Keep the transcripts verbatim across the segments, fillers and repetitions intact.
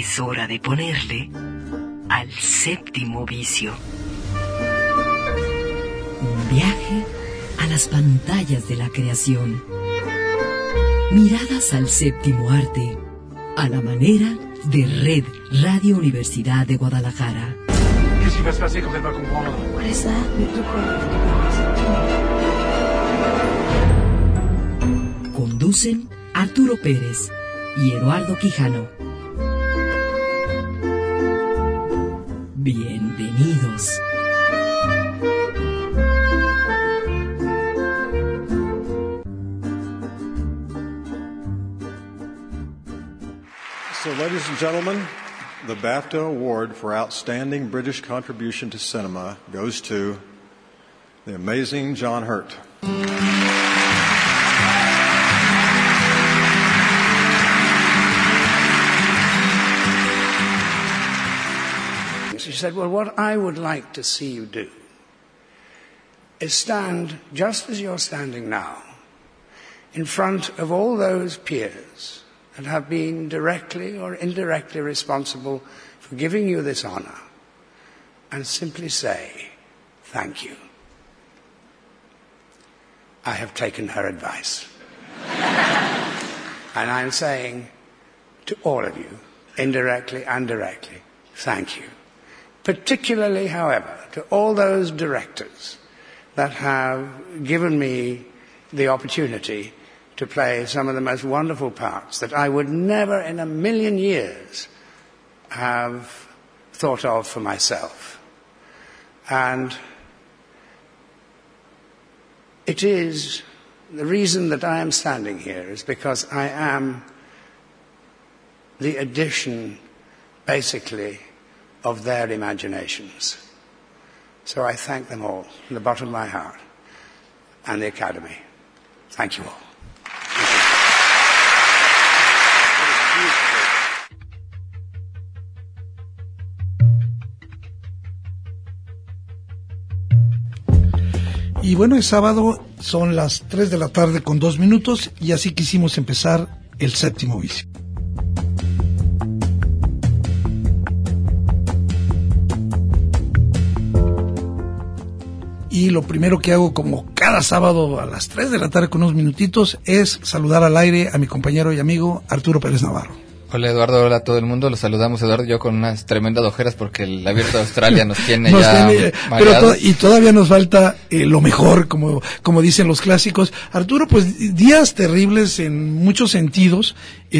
Es hora de ponerle al séptimo vicio. Un viaje a las pantallas de la creación. Miradas al séptimo arte, a la manera de Red Radio Universidad de Guadalajara. Qu'est-ce qui va se passer quand elle va comprendre? What is that? Conducen Arturo Pérez y Eduardo Quijano. Bienvenidos. So, ladies and gentlemen, the BAFTA Award for Outstanding British Contribution to Cinema goes to the amazing John Hurt. She said, well, what I would like to see you do is stand just as you're standing now in front of all those peers that have been directly or indirectly responsible for giving you this honor, and simply say, thank you. I have taken her advice. And I'm saying to all of you, indirectly and directly, thank you. Particularly, however, to all those directors that have given me the opportunity to play some of the most wonderful parts that I would never in a million years have thought of for myself. And it is, the reason that I am standing here is because I am the addition, basically, of their imaginations. So I thank them all from the bottom of my heart, and the Academy. Thank you all. Y bueno, es sábado, son las tres de la tarde con dos minutos, y así quisimos empezar el séptimo vicio. Y lo primero que hago, como cada sábado a las tres de la tarde con unos minutitos, es saludar al aire a mi compañero y amigo Arturo Pérez Navarro. Hola Eduardo, hola a todo el mundo, los saludamos Eduardo y yo con unas tremendas ojeras porque el Abierto de Australia nos tiene nos ya tiene, pero to- y todavía nos falta eh, lo mejor, como como dicen los clásicos. Arturo, pues días terribles en muchos sentidos,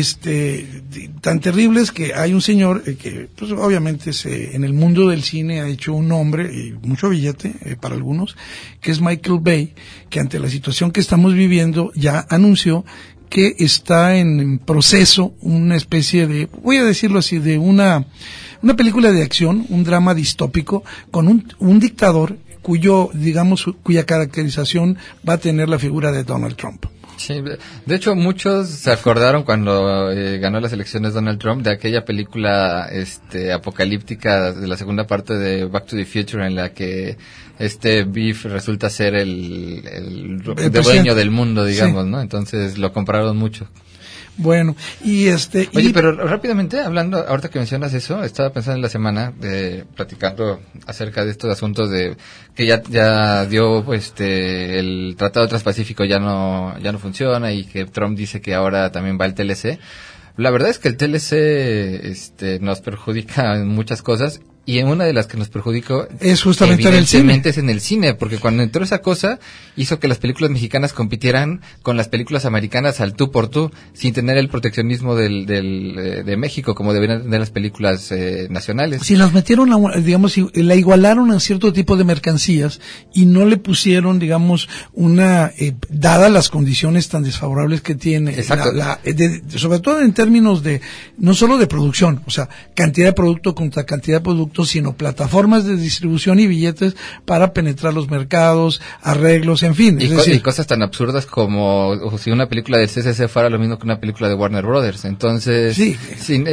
este tan terribles que hay un señor eh, que pues obviamente se, en el mundo del cine ha hecho un nombre y mucho billete eh, para algunos, que es Michael Bay, que ante la situación que estamos viviendo ya anunció que está en proceso una especie de, voy a decirlo así, de una una película de acción, un drama distópico con un, un dictador cuyo, digamos, cuya caracterización va a tener la figura de Donald Trump. Sí, de hecho muchos se acordaron cuando eh, ganó las elecciones Donald Trump de aquella película este apocalíptica de la segunda parte de Back to the Future en la que este Biff resulta ser el, el, el dueño del mundo, digamos, sí. ¿No? Entonces lo compraron mucho. Bueno, y este... Oye, y... pero rápidamente, hablando, ahorita que mencionas eso, estaba pensando en la semana, de, platicando acerca de estos asuntos de que ya ya dio, este, el Tratado Transpacífico ya no ya no funciona y que Trump dice que ahora también va el T L C. La verdad es que el T L C, este, nos perjudica en muchas cosas. Y en una de las que nos perjudicó es justamente en el cine. Es en el cine, porque cuando entró esa cosa hizo que las películas mexicanas compitieran con las películas americanas al tú por tú, sin tener el proteccionismo del, del eh, de México como deberían tener las películas eh, nacionales. Si las metieron, a, digamos, la igualaron a cierto tipo de mercancías y no le pusieron, digamos, una, eh, dadas las condiciones tan desfavorables que tiene, Exacto. La, la, de, sobre todo en términos de, no solo de producción, o sea, cantidad de producto contra cantidad de producto, sino plataformas de distribución y billetes para penetrar los mercados, arreglos, en fin. Y, es co- decir, y cosas tan absurdas como o si una película del C C C fuera lo mismo que una película de Warner Brothers. Entonces, sí. sin, eh,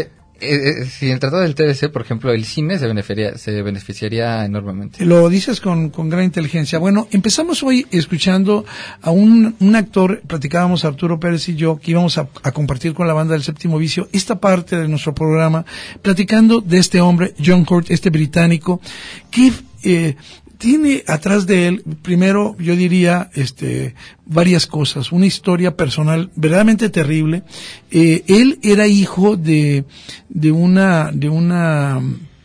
eh, si el tratado del T D C, por ejemplo, el cine se beneficiaría, se beneficiaría enormemente. Lo dices con, con gran inteligencia. Bueno, empezamos hoy escuchando a un, un actor, platicábamos Arturo Pérez y yo, que íbamos a, a compartir con la banda del Séptimo Vicio esta parte de nuestro programa, platicando de este hombre, John Hurt, este británico, que eh, tiene atrás de él, primero, yo diría, este, varias cosas. Una historia personal verdaderamente terrible. Eh, él era hijo de, de una, de una,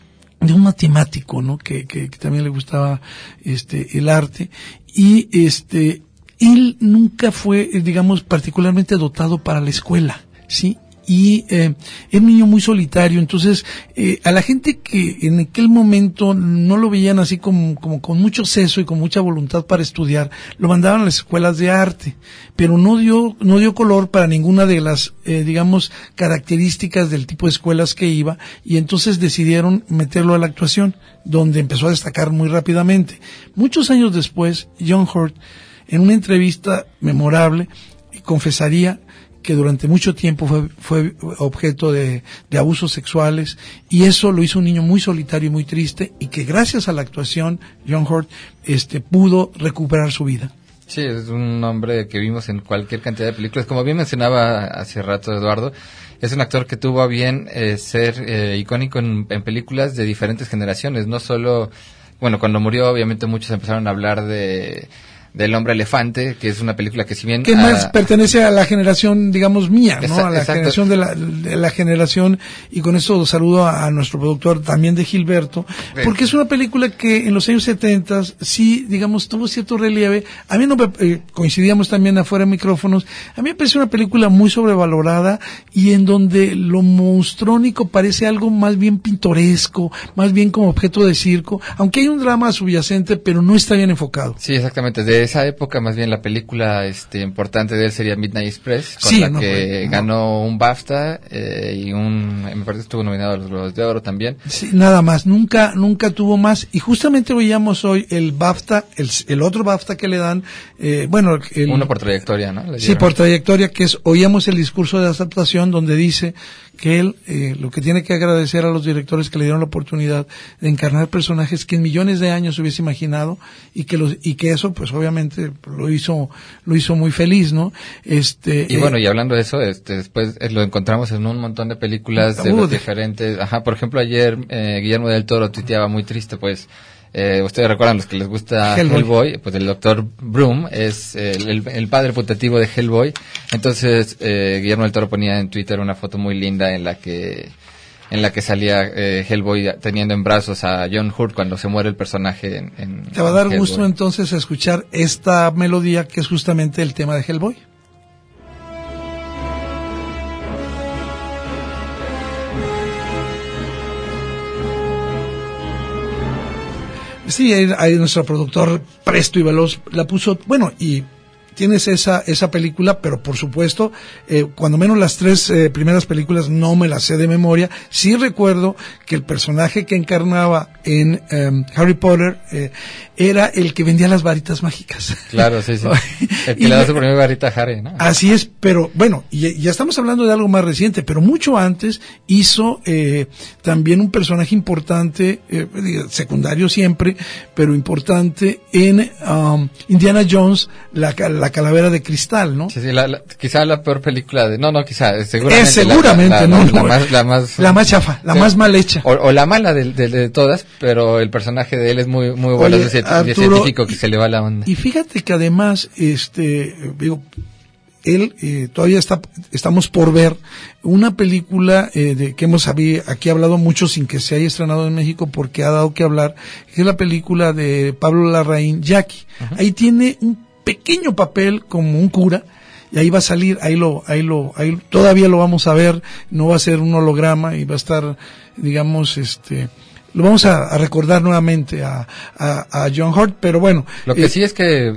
de un matemático, ¿no? Que, que, que también le gustaba, este, el arte. Y, este, él nunca fue, digamos, particularmente dotado para la escuela, ¿sí? Y eh, era un niño muy solitario, entonces eh, a la gente que en aquel momento no lo veían así como, como con mucho seso y con mucha voluntad para estudiar, lo mandaban a las escuelas de arte, pero no dio no dio color para ninguna de las eh, digamos características del tipo de escuelas que iba, y entonces decidieron meterlo a la actuación, donde empezó a destacar muy rápidamente. Muchos años después, John Hurt, en una entrevista memorable, confesaría que durante mucho tiempo fue, fue objeto de, de abusos sexuales, y eso lo hizo un niño muy solitario y muy triste, y que gracias a la actuación John Hurt este, pudo recuperar su vida. Sí, es un hombre que vimos en cualquier cantidad de películas. Como bien mencionaba hace rato Eduardo, es un actor que tuvo a bien eh, ser eh, icónico en, en películas de diferentes generaciones. No solo, bueno, cuando murió obviamente muchos empezaron a hablar de... del Hombre Elefante, que es una película que si bien... Que más a... pertenece a la generación, digamos, mía, ¿no? Esa, a la exacto. generación de la, de la generación, y con eso saludo a, a nuestro productor también de Gilberto, porque es una película que en los años setenta sí, digamos, tuvo cierto relieve. A mí no me, eh, coincidíamos también afuera de micrófonos, a mí me parece una película muy sobrevalorada, y en donde lo monstrónico parece algo más bien pintoresco, más bien como objeto de circo, aunque hay un drama subyacente, pero no está bien enfocado. Sí, exactamente. De esa época, más bien la película este importante de él sería Midnight Express, con sí, la no, que no. ganó un BAFTA eh, y un, me parece que estuvo nominado a los Globos de Oro también. Sí, nada más, nunca nunca tuvo más, y justamente veíamos hoy el BAFTA, el, el otro BAFTA que le dan, eh, bueno, el, uno por trayectoria, ¿no? Le sí, por trayectoria, que es, oíamos el discurso de adaptación donde dice que él eh, lo que tiene que agradecer a los directores que le dieron la oportunidad de encarnar personajes que en millones de años hubiese imaginado, y que los y que eso pues obviamente lo hizo lo hizo muy feliz, ¿no? Este y eh, bueno, y hablando de eso, este después eh, lo encontramos en un montón de películas de uh, diferentes, ajá, por ejemplo ayer eh, Guillermo del Toro tuiteaba muy triste, pues Eh, ustedes recuerdan, los que les gusta Hellboy, Hellboy pues el doctor Broom es el, el, el padre putativo de Hellboy. Entonces eh, Guillermo del Toro ponía en Twitter una foto muy linda en la que en la que salía eh, Hellboy teniendo en brazos a John Hurt cuando se muere el personaje en, en Te va a dar Hellboy. gusto entonces escuchar esta melodía que es justamente el tema de Hellboy. Sí, ahí, ahí nuestro productor presto y veloz la puso, bueno, y tienes esa esa película, pero por supuesto, eh, cuando menos las tres eh, primeras películas no me las sé de memoria. Sí recuerdo que el personaje que encarnaba en um, Harry Potter eh, era el que vendía las varitas mágicas. Claro, sí, sí. El que le da su primera varita a Harry, ¿no? Así es, pero bueno, y, ya estamos hablando de algo más reciente, pero mucho antes hizo eh, también un personaje importante, eh, secundario siempre, pero importante en um, Indiana Jones, la, la La calavera de cristal, ¿no? Sí, sí, la, la, quizá la peor película de... No, no, quizá, seguramente... Es seguramente, la, la, no, la, no. La más, la más, la más chafa, la sí, más mal hecha. O, o la mala de, de, de todas, pero el personaje de él es muy muy bueno, de científico que y, se le va la onda. Y fíjate que además, este, digo, él, eh, todavía está, estamos por ver una película eh, de que hemos aquí hablado mucho sin que se haya estrenado en México porque ha dado que hablar, que es la película de Pablo Larraín, Jackie. Uh-huh. Ahí tiene un pequeño papel como un cura, y ahí va a salir, ahí lo, ahí lo, ahí todavía lo vamos a ver, no va a ser un holograma y va a estar, digamos, este, lo vamos a, a recordar nuevamente a, a, a John Hurt, pero bueno. Lo que eh, sí es que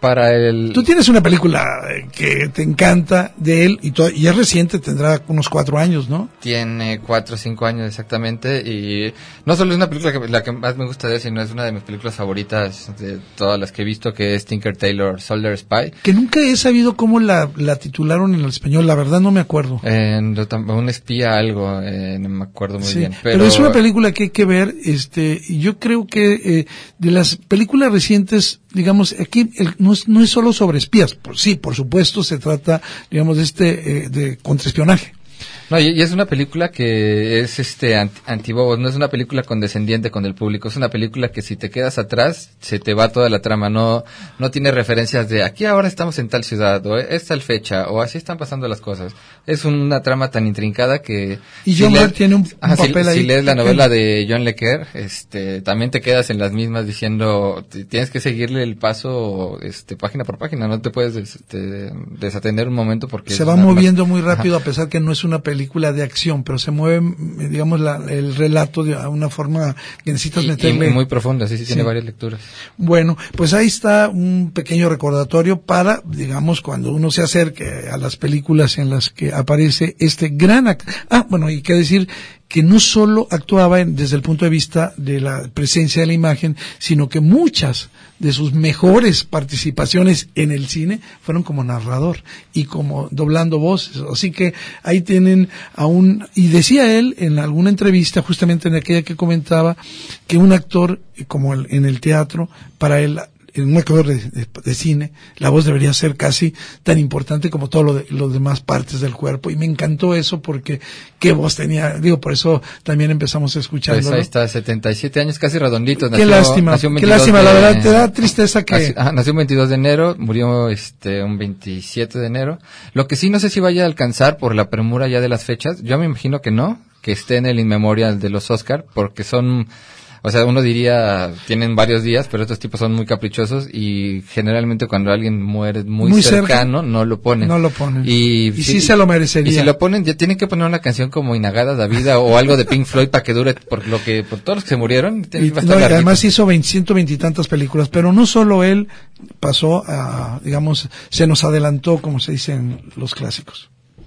para el... Tú tienes una película que te encanta de él y, to- y es reciente, tendrá unos cuatro años, ¿no? Tiene cuatro o cinco años exactamente, y no solo es una película que la que más me gusta de él, sino es una de mis películas favoritas de todas las que he visto, que es Tinker Tailor Soldier Spy. Que nunca he sabido cómo la, la titularon en el español, la verdad no me acuerdo. Eh, un espía algo, eh, no me acuerdo muy Sí, bien. pero... pero es una película que hay que ver, este, y yo creo que eh, de las películas recientes, digamos, aquí el, no, es, no es solo sobre espías, por, sí, por supuesto se trata, digamos, de este, eh, de contraespionaje. No, y, y es una película que es este anti, antibobos, no es una película condescendiente con el público, es una película que si te quedas atrás se te va toda la trama, no no tiene referencias de aquí ahora estamos en tal ciudad, o es tal fecha, o así están pasando las cosas. Es una trama tan intrincada que... Y John si Hurt tiene un, un ajá, papel si, ahí. Si lees la novela de John Le Carre, este, también te quedas en las mismas diciendo, tienes que seguirle el paso este página por página, no te puedes este, desatender un momento porque... Se va moviendo muy rápido, ajá, a pesar que no es una película película de acción, pero se mueve, digamos, la, el relato de una forma que necesitas y, meterle. Y muy profunda, sí, sí, tiene sí. varias lecturas. Bueno, pues ahí está un pequeño recordatorio para, digamos, cuando uno se acerque a las películas en las que aparece este gran act- ah, bueno, y qué decir que no solo actuaba en, desde el punto de vista de la presencia de la imagen, sino que muchas de sus mejores participaciones en el cine fueron como narrador y como doblando voces. Así que ahí tienen a un... Y decía él en alguna entrevista, justamente en aquella que comentaba, que un actor, como el, en el teatro, para él... en un actor de, de, de cine, la voz debería ser casi tan importante como todo lo de, los demás partes del cuerpo, y me encantó eso porque qué voz tenía, digo, por eso también empezamos escuchando. Pues ahí está, setenta y siete años, casi redonditos. Qué nació, lástima, nació qué lástima, de, la verdad, te da tristeza que... Nació, ah, nació un veintidós de enero, murió este un veintisiete de enero, lo que sí no sé si vaya a alcanzar por la premura ya de las fechas, yo me imagino que no, que esté en el inmemorial de los Oscar, porque son... O sea, uno diría, tienen varios días, pero estos tipos son muy caprichosos y generalmente cuando alguien muere muy, muy cercano, cerca, no lo ponen. No lo ponen. Y, y sí, sí se lo merecería. Y si lo ponen, ya tienen que poner una canción como Inagada da Vida o algo de Pink Floyd para que dure, por lo que, por todos los que se murieron. Y, no, y además hizo veinte, ciento veinte y tantas películas, pero no solo él pasó a, digamos, se nos adelantó, como se dice en los clásicos.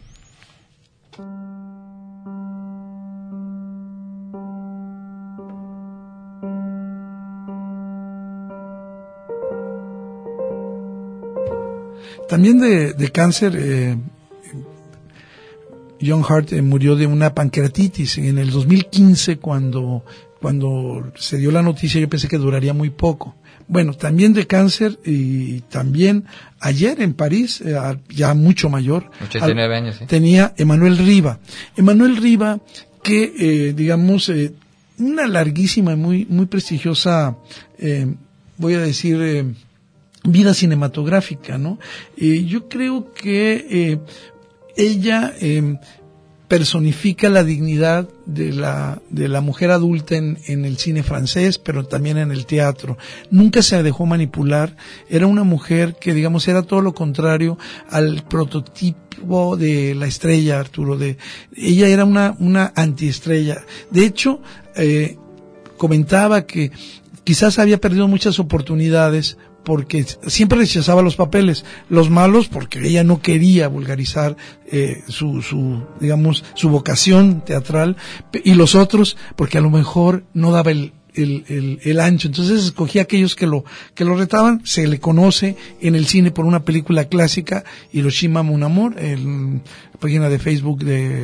También de, de cáncer, eh, John Hurt eh, murió de una pancreatitis en el dos mil quince cuando, cuando se dio la noticia. Yo pensé que duraría muy poco. Bueno, también de cáncer y también ayer en París, eh, ya mucho mayor, ochenta y nueve años, ¿sí? Tenía Emanuel Riva. Emanuel Riva que, eh, digamos, eh, una larguísima y muy, muy prestigiosa, eh, voy a decir, eh, vida cinematográfica, ¿no? Eh, yo creo que eh, ella eh, personifica la dignidad de la de la mujer adulta en, en el cine francés, pero también en el teatro. Nunca se dejó manipular. Era una mujer que, digamos, era todo lo contrario al prototipo de la estrella, Arturo. De ella era una una antiestrella. De hecho, eh, comentaba que quizás había perdido muchas oportunidades porque siempre rechazaba los papeles, los malos porque ella no quería vulgarizar eh, su, su, digamos, su vocación teatral, y los otros porque a lo mejor no daba el, el, el, el ancho. Entonces escogía aquellos que lo, que lo retaban. Se le conoce en el cine por una película clásica, Hiroshima Mon Amour, en la página de Facebook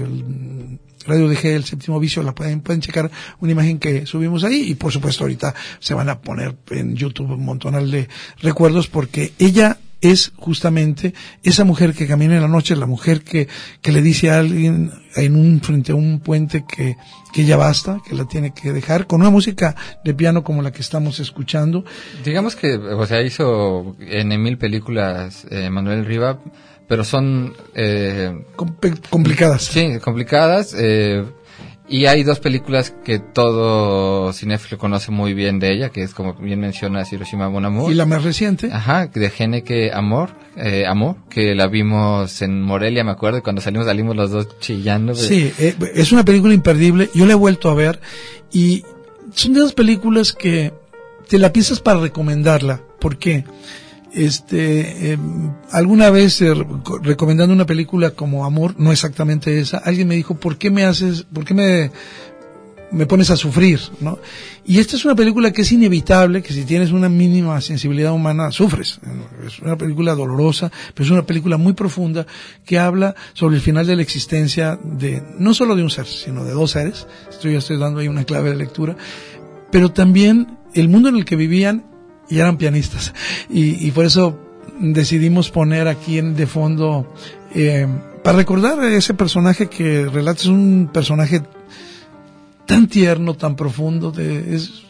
de Radio D G, El Séptimo Vicio, la pueden, pueden checar una imagen que subimos ahí, y por supuesto ahorita se van a poner en YouTube un montonal de recuerdos, porque ella es justamente esa mujer que camina en la noche, la mujer que, que le dice a alguien en un, frente a un puente que, que ya basta, que la tiene que dejar, con una música de piano como la que estamos escuchando. Digamos que, o sea, hizo en mil películas eh, Manuel Riva, pero son eh, complicadas. Sí, complicadas. Eh, y hay dos películas que todo cinéfilo conoce muy bien de ella, que es, como bien mencionas, Hiroshima Mon Amour. Y la más reciente. Ajá, de Haneke Amor, eh, Amor, que la vimos en Morelia, me acuerdo, y cuando salimos salimos los dos chillando. Sí, eh, es una película imperdible. Yo la he vuelto a ver y son de esas películas que te la piensas para recomendarla. ¿Por qué? Este, eh, alguna vez eh, recomendando una película como Amor, no exactamente esa, alguien me dijo, ¿por qué me haces, por qué me, me pones a sufrir, ¿no? Y esta es una película que es inevitable, que si tienes una mínima sensibilidad humana, sufres. Es una película dolorosa, pero es una película muy profunda que habla sobre el final de la existencia de, no solo de un ser, sino de dos seres. Estoy, estoy dando ahí una clave de lectura. Pero también el mundo en el que vivían, y eran pianistas. Y, y por eso decidimos poner aquí en, de fondo, eh, para recordar a ese personaje que relata, es un personaje tan tierno, tan profundo, de, es,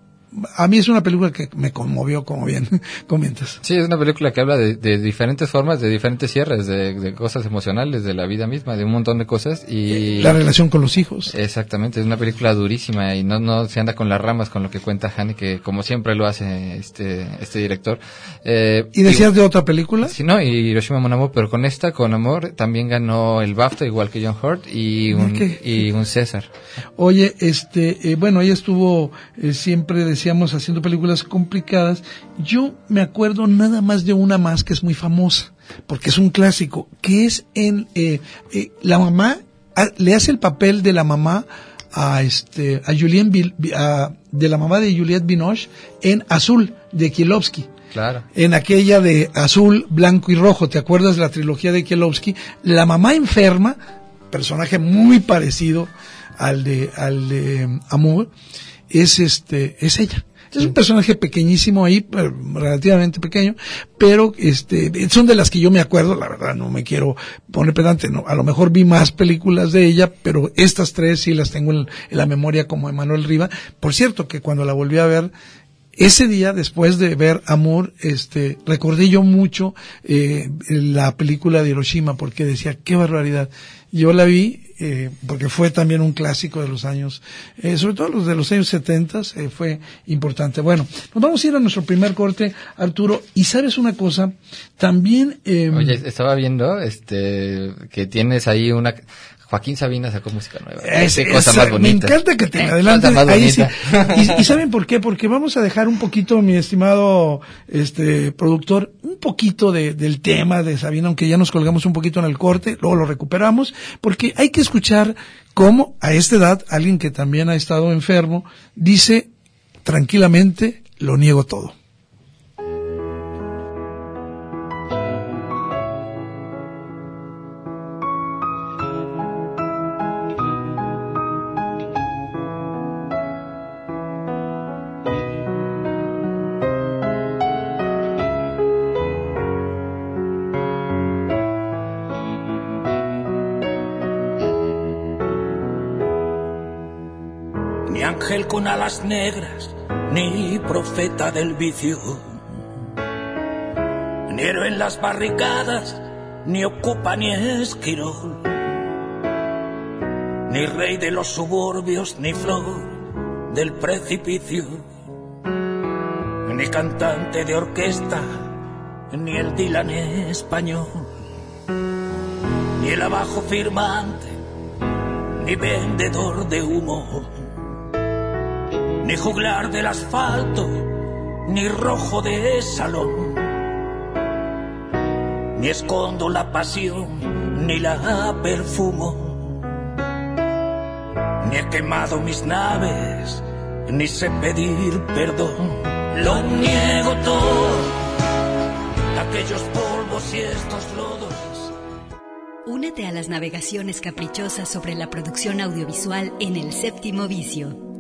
a mí es una película que me conmovió, como bien comentas. Sí, es una película que habla de, de diferentes formas, de diferentes cierres, de, de cosas emocionales, de la vida misma, de un montón de cosas. Y la relación con los hijos. Exactamente, es una película durísima y no no se anda con las ramas con lo que cuenta Haneke, como siempre lo hace este este director. Eh, ¿Y decías y, de otra película? Sí, no, y Hiroshima Mon Amour, pero con esta, con Amor, también ganó el BAFTA, igual que John Hurt, y un, y un César. Oye, este, eh, bueno, ella estuvo eh, siempre de decíamos, haciendo películas complicadas. Yo me acuerdo nada más de una más que es muy famosa, porque es un clásico, que es en, eh, eh, la mamá, a, le hace el papel de la mamá a este, a Juliette, a, de la mamá de Juliette Binoche en Azul, de Kieslowski. Claro. En aquella de Azul, Blanco y Rojo, ¿te acuerdas de la trilogía de Kieslowski? La mamá enferma, personaje muy parecido al de, al de Amour, es este, es ella. Es un personaje pequeñísimo ahí, relativamente pequeño, pero este, son de las que yo me acuerdo, la verdad no me quiero poner pedante, no, a lo mejor vi más películas de ella, pero estas tres sí las tengo en, en la memoria como Emanuel Riva. Por cierto, que cuando la volví a ver, ese día, después de ver Amor, este, recordé yo mucho, eh, la película de Hiroshima, porque decía, qué barbaridad. Yo la vi, eh, porque fue también un clásico de los años, eh, sobre todo los de los años setenta, eh, fue importante. Bueno, nos vamos a ir a nuestro primer corte, Arturo, y sabes una cosa, también, eh, Oye, estaba viendo, este, que tienes ahí una, Joaquín Sabina sacó música nueva. Es, Qué cosa más bonita. Me encanta que te adelantes ahí sí. Y, y ¿saben por qué? Porque vamos a dejar un poquito, mi estimado este productor, un poquito de, del tema de Sabina, aunque ya nos colgamos un poquito en el corte, luego lo recuperamos, porque hay que escuchar cómo a esta edad, alguien que también ha estado enfermo, dice tranquilamente, lo niego todo. Con alas negras, ni profeta del vicio, ni héroe en las barricadas, ni ocupa ni esquirol, ni rey de los suburbios, ni flor del precipicio, ni cantante de orquesta, ni el Dylan español, ni el abajo firmante, ni vendedor de humo, ni juglar del asfalto, ni rojo de salón, ni escondo la pasión, ni la perfumo, ni he quemado mis naves, ni sé pedir perdón. Lo niego todo, aquellos polvos y estos lodos. Únete a las navegaciones caprichosas sobre la producción audiovisual en El Séptimo Vicio.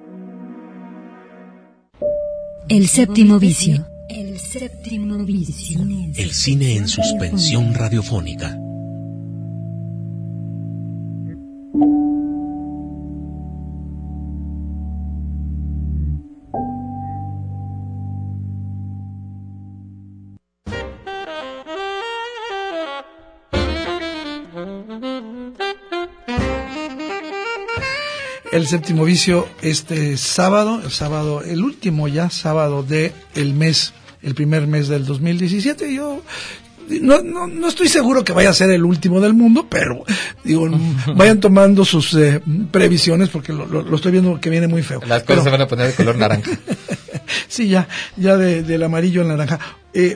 El Séptimo Vicio. El Séptimo Vicio. El cine en suspensión radiofónica. El Séptimo Vicio este sábado, el sábado, el último ya sábado de el mes, el primer mes del dos mil diecisiete. Yo no, no, no estoy seguro que vaya a ser el último del mundo, pero digo, vayan tomando sus eh, previsiones porque lo, lo, lo estoy viendo que viene muy feo. Las cosas pero, se van a poner de color naranja. Sí, ya, ya de, del amarillo al naranja. Eh,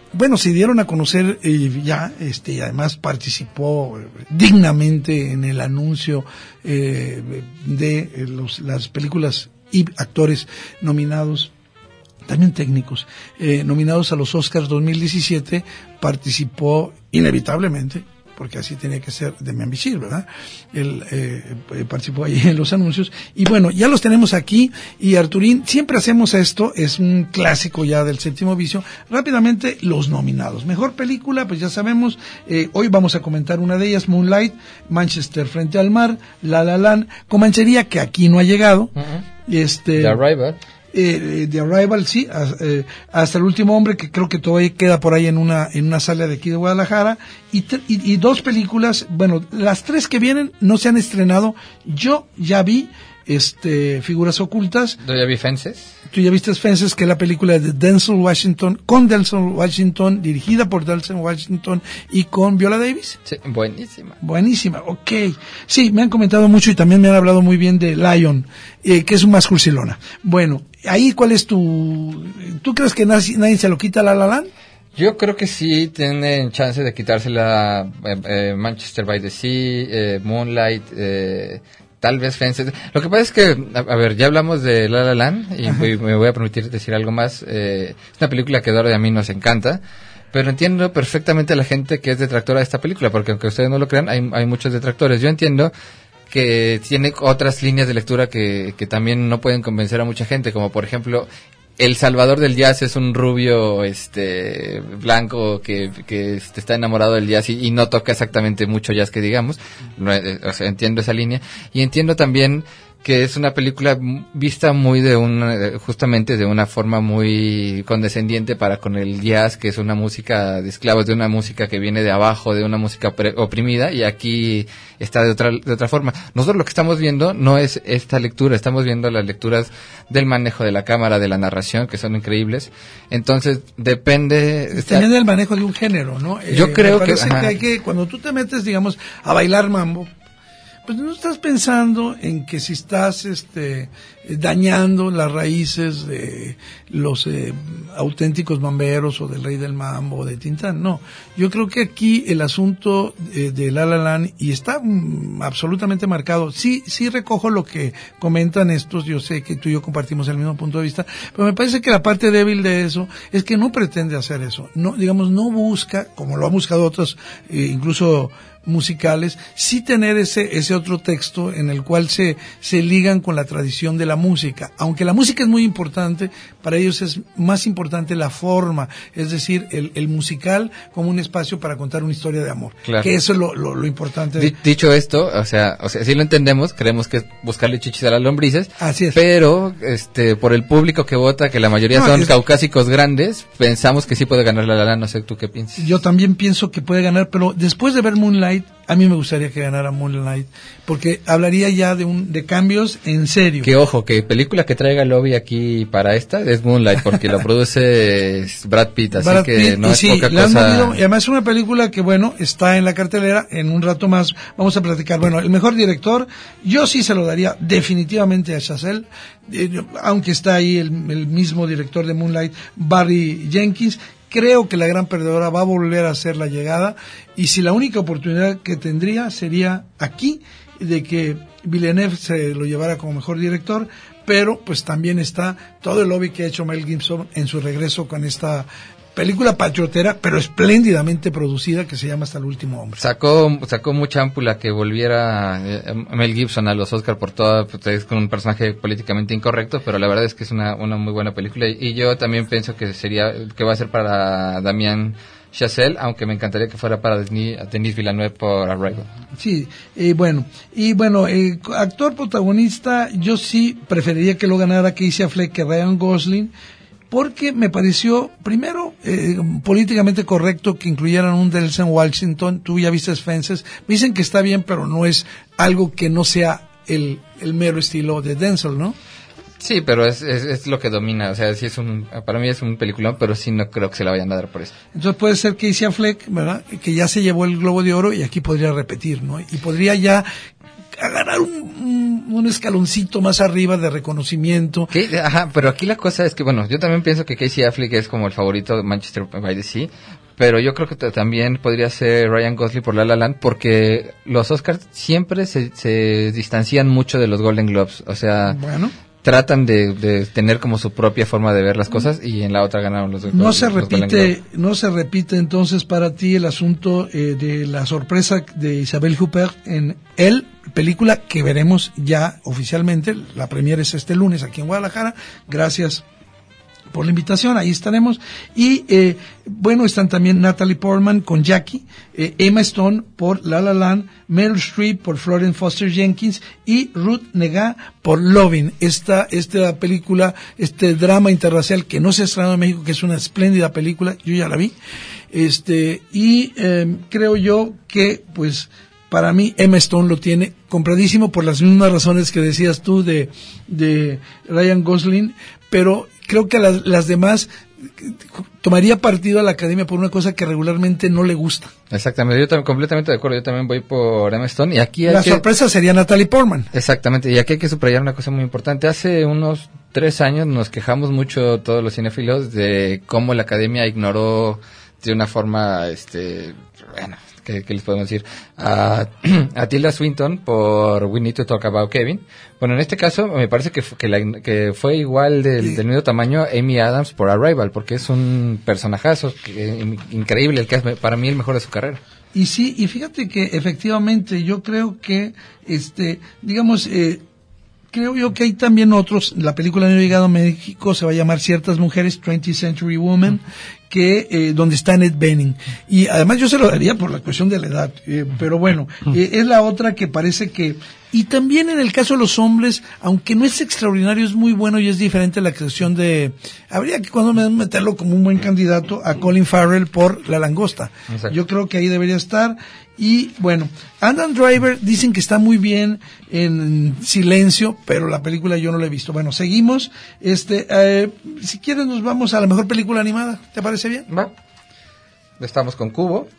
bueno, se dieron a conocer eh, ya, este, y además participó dignamente en el anuncio eh, de eh, los, las películas y actores nominados, también técnicos, eh, nominados a los Oscars dos mil diecisiete, participó inevitablemente, porque así tenía que ser, Demián Bichir, ¿verdad? Él eh, participó ahí en los anuncios. Y bueno, ya los tenemos aquí. Y Arturín, siempre hacemos esto, es un clásico ya del Séptimo Vicio. Rápidamente, los nominados. Mejor película, pues ya sabemos, eh, hoy vamos a comentar una de ellas, Moonlight, Manchester frente al mar, La La Land, Comanchería, que aquí no ha llegado. Uh-huh. Este, The Arrival. Eh, The Arrival, sí, eh, hasta el último hombre, que creo que todavía queda por ahí en una en una sala de aquí de Guadalajara, y, y, y dos películas, bueno, las tres que vienen no se han estrenado. Yo ya vi este Figuras Ocultas. ¿Tú ya vi Fences? Tú ya viste Fences, que es la película de Denzel Washington, con Denzel Washington, dirigida por Denzel Washington y con Viola Davis. Sí, buenísima. Buenísima, ok. Sí, me han comentado mucho y también me han hablado muy bien de Lion, eh, que es un más cursilona. Bueno, ahí, ¿cuál es tu... ¿Tú crees que nadie, nadie se lo quita a La La Land? Yo creo que sí tienen chance de quitársela eh, eh, Manchester by the Sea, eh, Moonlight, eh, tal vez Fences. Lo que pasa es que, a, a ver, ya hablamos de La La Land y voy, me voy a permitir decir algo más. Eh, es una película que a Eduardo y a mí nos encanta, pero entiendo perfectamente a la gente que es detractora de esta película, porque aunque ustedes no lo crean, hay, hay muchos detractores. Yo entiendo que tiene otras líneas de lectura que, que también no pueden convencer a mucha gente, como por ejemplo... El salvador del jazz es un rubio este blanco que, que este, está enamorado del jazz y, y no toca exactamente mucho jazz que digamos. No, eh, o sea, entiendo esa línea. Y entiendo también que es una película vista muy de una, justamente de una forma muy condescendiente para con el jazz, que es una música de esclavos, de una música que viene de abajo, de una música oprimida, y aquí está de otra, de otra forma. Nosotros lo que estamos viendo no es esta lectura, estamos viendo las lecturas del manejo de la cámara, de la narración, que son increíbles. Entonces, depende... También del manejo de un género, ¿no? Yo eh, creo me parece que... que hay que, cuando tú te metes, digamos, a bailar mambo, pues no estás pensando en que si estás este dañando las raíces de los eh, auténticos mamberos o del Rey del Mambo o de Tintán, no. Yo creo que aquí el asunto eh, de La La Land, y está mm, absolutamente marcado, sí, sí recojo lo que comentan estos, yo sé que tú y yo compartimos el mismo punto de vista, pero me parece que la parte débil de eso es que no pretende hacer eso, no, digamos, no busca, como lo han buscado otros, eh, incluso musicales, sí tener ese ese otro texto en el cual se se ligan con la tradición de la música. Aunque la música es muy importante, para ellos es más importante la forma, es decir, el, el musical como un espacio para contar una historia de amor. Claro. Que eso es lo, lo, lo importante. D- dicho esto, o sea, o sea, sí lo entendemos, creemos que es buscarle chichis a las lombrices. Así es. Pero, este, por el público que vota, que la mayoría no, son es... caucásicos grandes, pensamos que sí puede ganar La La Land. No sé tú qué piensas. Yo también pienso que puede ganar, pero después de ver Moonlight, a mí me gustaría que ganara Moonlight, porque hablaría ya de un de cambios en serio. Que ojo, que película que traiga lobby aquí para esta es Moonlight, porque la produce Brad Pitt, así Brad que Pitt, no es sí, poca cosa. Movido, y además es una película que, bueno, está en la cartelera. En un rato más vamos a platicar. Bueno, el mejor director, yo sí se lo daría definitivamente a Chazelle, eh, aunque está ahí el, el mismo director de Moonlight, Barry Jenkins. Creo que la gran perdedora va a volver a hacer la llegada, y si la única oportunidad que tendría sería aquí, de que Villeneuve se lo llevara como mejor director, pero pues también está todo el lobby que ha hecho Mel Gibson en su regreso con esta película patriotera, pero espléndidamente producida, que se llama Hasta el último hombre. Sacó sacó mucha ámpula que volviera eh, Mel Gibson a los Oscar por todo, pues, con un personaje políticamente incorrecto, pero la verdad es que es una una muy buena película, y, y yo también pienso que sería que va a ser para Damien Chazelle, aunque me encantaría que fuera para Denis, Denis Villeneuve por Arrival. Sí, eh, bueno, y bueno, eh, actor protagonista, yo sí preferiría que lo ganara Casey Affleck que Ryan Gosling, porque me pareció, primero, eh, políticamente correcto que incluyeran un Denzel Washington. Tú ya viste Fences, me dicen que está bien, pero no es algo que no sea el, el mero estilo de Denzel, ¿no? Sí, pero es, es, es lo que domina, o sea, sí es un, para mí es un peliculón, pero sí no creo que se la vayan a dar por eso. Entonces puede ser Casey Affleck, ¿verdad?, que ya se llevó el Globo de Oro y aquí podría repetir, ¿no? Y podría ya ganar un, un, un escaloncito más arriba de reconocimiento. ¿Qué? Ajá, pero aquí la cosa es que, bueno, yo también pienso que Casey Affleck es como el favorito de Manchester by the Sea, pero yo creo que t- también podría ser Ryan Gosling por La La Land, porque los Oscars siempre se, se distancian mucho de los Golden Globes, o sea... Bueno... tratan de, de tener como su propia forma de ver las cosas y en la otra ganaron los no los, se los repite no se repite entonces para ti el asunto eh, de la sorpresa de Isabelle Huppert en Elle, película que veremos ya oficialmente. La premiere es este lunes aquí en Guadalajara. Gracias por la invitación, ahí estaremos. Y eh, bueno, están también Natalie Portman con Jackie, eh, Emma Stone por La La Land, Meryl Streep por Florence Foster Jenkins y Ruth Negga por Loving. Esta, esta película, este drama interracial que no se ha estrenado en México, que es una espléndida película, yo ya la vi. Este, y eh, creo yo que, pues, para mí Emma Stone lo tiene compradísimo por las mismas razones que decías tú de, de Ryan Gosling, pero creo que las, las demás tomaría partido a la Academia por una cosa que regularmente no le gusta. Exactamente, yo también completamente de acuerdo, yo también voy por Emma Stone y aquí hay la que... sorpresa sería Natalie Portman. Exactamente, y aquí hay que subrayar una cosa muy importante. Hace unos tres años nos quejamos mucho todos los cinéfilos de cómo la Academia ignoró de una forma, este, bueno, ¿qué, qué les podemos decir? A, a Tilda Swinton por We Need to Talk About Kevin. Bueno, en este caso me parece que, que, la, que fue igual del, del mismo tamaño Amy Adams por Arrival, porque es un personajazo que, increíble, el que es para mí el mejor de su carrera. Y sí, y fíjate que efectivamente yo creo que, este, digamos, eh, creo yo que hay también otros, la película no ha llegado a México, se va a llamar Ciertas Mujeres, twentieth Century Woman, mm. que eh, donde está Annette Bening. Y además yo se lo daría por la cuestión de la edad, eh, pero bueno, eh, es la otra que parece que... Y también en el caso de los hombres, aunque no es extraordinario, es muy bueno y es diferente la actuación de... Habría que cuando me meterlo como un buen candidato a Colin Farrell por La Langosta. Exacto. Yo creo que ahí debería estar. Y bueno, Adam Driver dicen que está muy bien en Silencio, pero la película yo no la he visto. Bueno, seguimos. Este, eh, si quieres nos vamos a la mejor película animada. ¿Te parece bien? Va. Estamos con Cubo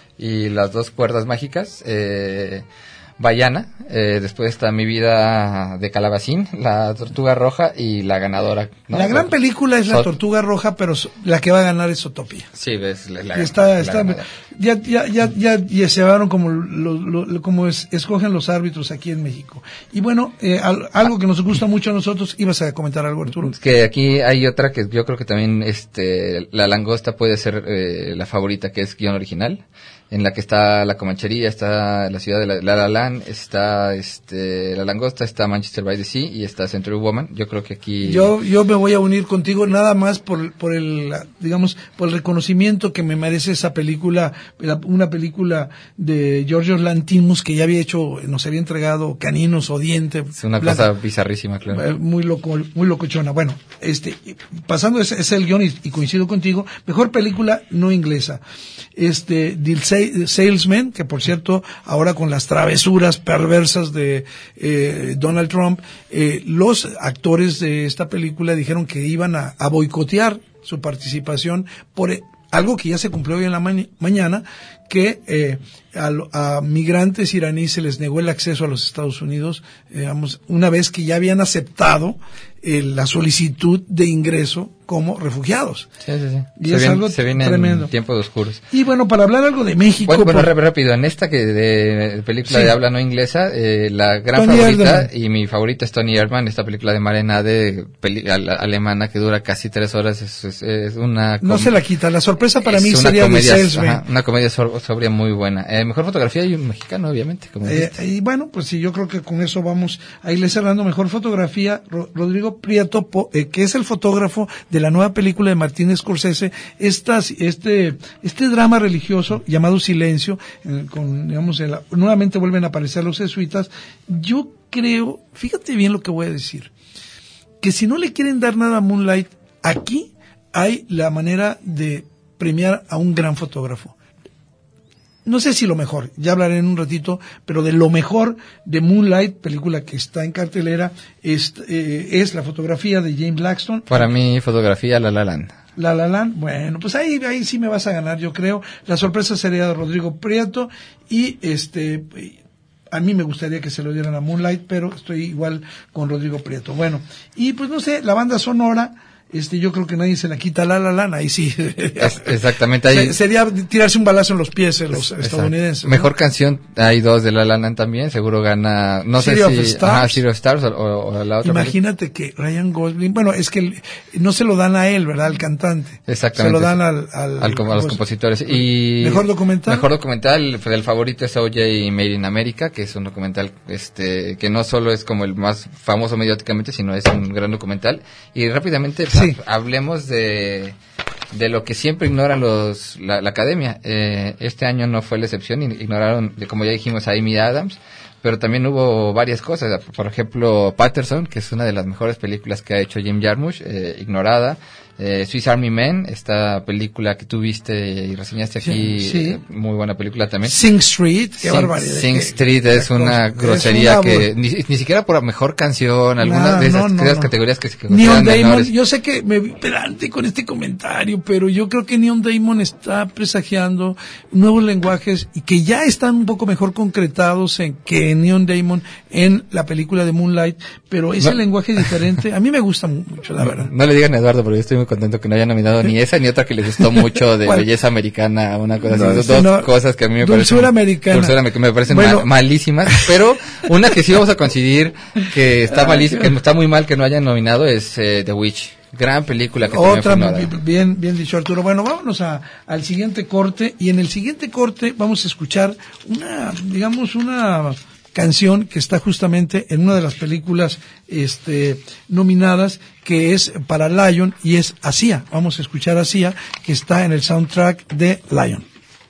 y Las Dos Cuerdas Mágicas. Eh... Bayana, eh, después está Mi Vida de Calabacín, La Tortuga Roja y La Ganadora, ¿no? La gran película es La Tortuga Roja, pero la que va a ganar es Zootopia. Sí, ves, la, la, está, la está, ya, ya, ya, ya, ya se llevaron como, lo, lo, como es, escogen los árbitros aquí en México. Y bueno, eh, al, algo que nos gusta mucho a nosotros, ibas a comentar algo, Arturo. Que aquí hay otra que yo creo que también, este, La Langosta puede ser eh, la favorita, que es guión original, en la que está La Comanchería, está la ciudad de La La, la Land, está este La Langosta, está Manchester by the Sea y está Century Woman. Yo creo que aquí yo yo me voy a unir contigo nada más por por el digamos por el reconocimiento que me merece esa película, una película de Yorgos Lanthimos que ya había hecho, nos había entregado Caninos o Diente. Es una blanca, cosa bizarrísima, claro. Muy loco, muy locochona. Bueno, este pasando ese, ese el guión y, y coincido contigo, mejor película no inglesa. Este Dilsey Salesman, que por cierto, ahora con las travesuras perversas de eh, Donald Trump, eh, los actores de esta película dijeron que iban a, a boicotear su participación por eh, algo que ya se cumplió hoy en la ma- mañana, que eh, a, a migrantes iraníes se les negó el acceso a los Estados Unidos, digamos, una vez que ya habían aceptado eh, la solicitud de ingreso como refugiados. Sí, sí, sí. Y se es viene, algo se viene tremendo. En tiempos oscuros. Y bueno, para hablar algo de México... Bueno, bueno por... rápido, en esta que de película sí. de habla no inglesa, eh, la gran Tony favorita, Erdmann. y mi favorita es Tony Erdmann, esta película de Marina de peli, al, alemana que dura casi tres horas, es, es, es una... No se la quita, la sorpresa para mí una sería comedia, de Salesman. Ajá, una comedia so, sobria muy buena. Eh, mejor fotografía y un mexicano, obviamente. Como eh, y bueno, pues sí, yo creo que con eso vamos a irle cerrando. Mejor fotografía, Ro- Rodrigo Prieto, po, eh, que es el fotógrafo de la nueva película de Martin Scorsese, estas, este, este drama religioso llamado Silencio, eh, con, digamos, el, nuevamente vuelven a aparecer los jesuitas. Yo creo, fíjate bien lo que voy a decir, que si no le quieren dar nada a Moonlight, aquí hay la manera de premiar a un gran fotógrafo. No sé si lo mejor, ya hablaré en un ratito, pero de lo mejor de Moonlight, película que está en cartelera, es, eh, es la fotografía de James Laxton. Para mí, fotografía La La Land. La La Land, bueno, pues ahí, ahí sí me vas a ganar, yo creo. La sorpresa sería de Rodrigo Prieto y este... a mí me gustaría que se lo dieran a Moonlight, pero estoy igual con Rodrigo Prieto. Bueno, y pues no sé, la banda sonora, este, yo creo que nadie se la quita. La La Land, ahí sí. Es, exactamente. Ahí, sería tirarse un balazo en los pies en los es, estadounidenses. ¿no? Mejor canción, hay dos de La La Land también, seguro gana, no City sé of si, Stars. ajá, City of Stars o, o, o la otra. Imagínate película. Que Ryan Gosling, bueno, es que el, no se lo dan a él, ¿verdad? Al cantante. Exactamente. Se lo dan al, al, al a los compositores. Y mejor documental. Mejor documental, el favorito es O J Made in America, que es un documental, este, que no solo es como el más famoso mediáticamente, sino es un gran documental. Y rápidamente, sí. ha, hablemos de de lo que siempre ignoran los la, la academia. Eh, este año no fue la excepción, ignoraron, como ya dijimos, a Amy Adams, pero también hubo varias cosas. Por ejemplo, Patterson, que es una de las mejores películas que ha hecho Jim Jarmusch, eh, ignorada. Eh, Swiss Army Man, esta película que tú viste y reseñaste aquí, sí, sí. Eh, muy buena película también. Sing Street, qué Sing, barbaridad. Sing Street es qué una cosa, grosería es una que ni, ni siquiera por mejor canción, algunas no, de esas, no, no, esas no. categorías que se Neon Damon, yo sé que me vi pedante con este comentario, pero yo creo que Neon Damon está presagiando nuevos lenguajes y que ya están un poco mejor concretados en que Neon Damon en la película de Moonlight, pero ese no. lenguaje diferente, a mí me gusta mucho, la no, verdad. No le digan a Eduardo, pero yo estoy muy contento que no haya nominado ni esa ni otra que le gustó mucho de belleza americana, una cosa no, así, dos no, cosas que a mí me dulzura parecen americana. dulzura me, me parecen bueno. mal, malísimas, pero una que sí vamos a coincidir que está malísima, que está muy mal que no hayan nominado es eh, The Witch. Gran película que otra bien bien dicho, Arturo. Bueno, vámonos a, al siguiente corte, y en el siguiente corte vamos a escuchar una, digamos, una canción que está justamente en una de las películas este nominadas, que es para Lion, y es Asia. Vamos a escuchar Asia, que está en el soundtrack de Lion.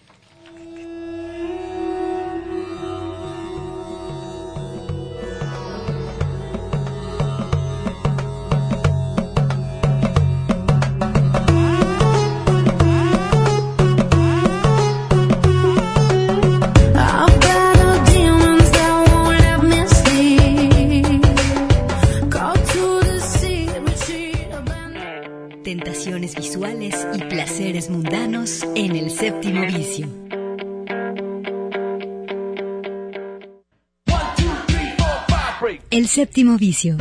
Tentaciones visuales y placeres mundanos en el séptimo vicio. El séptimo vicio.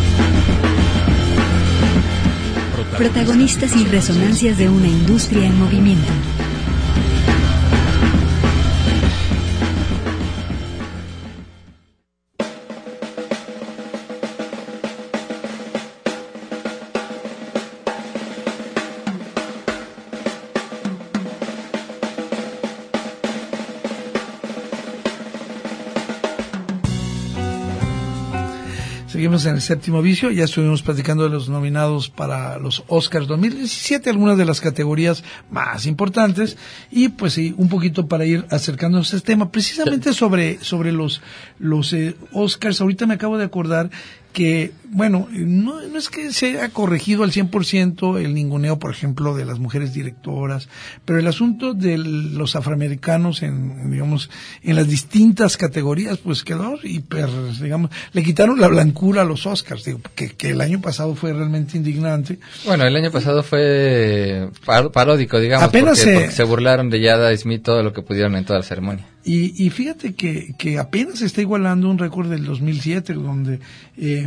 Protagonistas y resonancias de una industria en movimiento. Seguimos en el séptimo vicio, ya estuvimos platicando de los nominados para los Oscars dos mil diecisiete, algunas de las categorías más importantes, y pues sí, un poquito para ir acercándonos a este tema, precisamente sobre, sobre los, los eh, Oscars. Ahorita me acabo de acordar que, bueno, no, no es que se haya corregido al cien por ciento el ninguneo, por ejemplo, de las mujeres directoras, pero el asunto de los afroamericanos en, digamos, en las distintas categorías, pues quedó hiper, digamos, le quitaron la blancura a los Oscars, digo, que, que el año pasado fue realmente indignante. Bueno, el año pasado fue par- paródico, digamos, Apenas porque, se... porque se burlaron de Jada Smith todo lo que pudieron en toda la ceremonia. Y, y fíjate que, que apenas se está igualando un récord del dos mil siete, donde eh,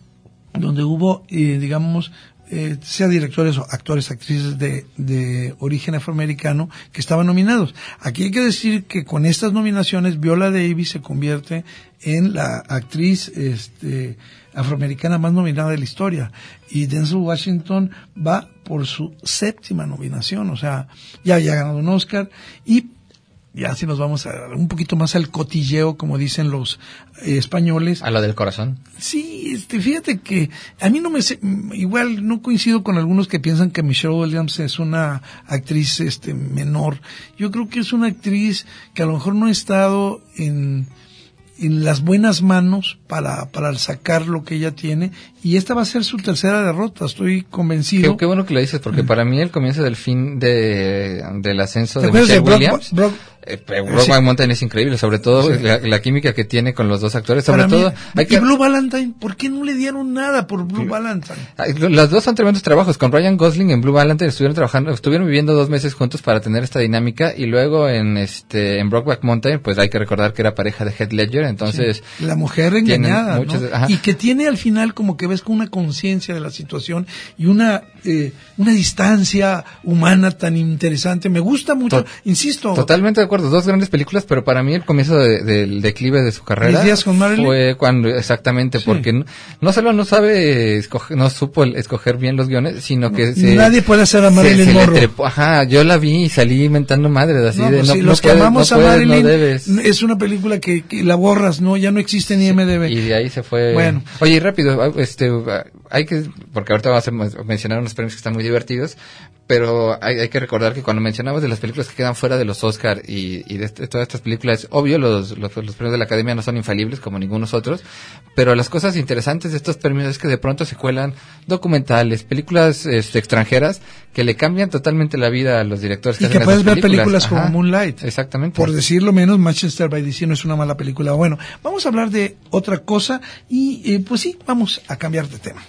donde hubo, eh, digamos, eh, sea directores o actores, actrices de, de origen afroamericano que estaban nominados. Aquí hay que decir que con estas nominaciones Viola Davis se convierte en la actriz este afroamericana más nominada de la historia, y Denzel Washington va por su séptima nominación, o sea, ya había ganado un Oscar. Y ya si nos vamos a un poquito más al cotilleo, como dicen los eh, españoles. A lo del corazón. Sí, este, fíjate que a mí no me sé, igual no coincido con algunos que piensan que Michelle Williams es una actriz este menor. Yo creo que es una actriz que a lo mejor no ha estado en en las buenas manos para para sacar lo que ella tiene, y esta va a ser su tercera derrota, estoy convencido. Qué, qué bueno que lo dices, porque para mí el comienzo del fin de del ascenso de Michelle Williams Brock, Brock, Eh, Brokeback sí. Mountain es increíble, sobre todo sí. la, la química que tiene con los dos actores, sobre Para todo... Mí, hay y que... Blue Valentine, ¿por qué no le dieron nada por Blue sí. Valentine? Las dos son tremendos trabajos. Con Ryan Gosling en Blue Valentine estuvieron trabajando, estuvieron viviendo dos meses juntos para tener esta dinámica, y luego en este en Brokeback Mountain, pues hay que recordar que era pareja de Heath Ledger, entonces... Sí. La mujer engañada, muchos, ¿no? Y que tiene al final como que ves con una conciencia de la situación y una eh, una distancia humana tan interesante. Me gusta mucho, to- insisto. Totalmente de acuerdo, dos grandes películas, pero para mí el comienzo de, de, del declive de su carrera ¿Mis días con Marilyn? Fue cuando, exactamente, sí. porque no, no solo no sabe escoger, no supo escoger bien los guiones, sino que se, nadie puede hacer a Marilyn se, se Monroe. Trepó, ajá, yo la vi y salí inventando madres así no, de pues no, si no los puedes, que amamos no a puedes, Marilyn no debes. Es una película que, que la borras, no, ya no existe en I M D B. Sí, y de ahí se fue. Bueno. Oye, rápido, este, hay que, porque ahorita vamos a mencionar unos premios que están muy divertidos, pero hay, hay que recordar que cuando mencionamos de las películas que quedan fuera de los Oscar y, y de, este, de todas estas películas, obvio, los, los, los premios de la Academia no son infalibles como ningunos otros, pero las cosas interesantes de estos premios es que de pronto se cuelan documentales, películas este, extranjeras que le cambian totalmente la vida a los directores que y hacen que puedes ver películas, películas como Ajá, Moonlight. Exactamente. Por decirlo menos, Manchester by the Sea no es una mala película. Bueno, vamos a hablar de otra cosa y eh, pues sí, vamos a cambiar de tema.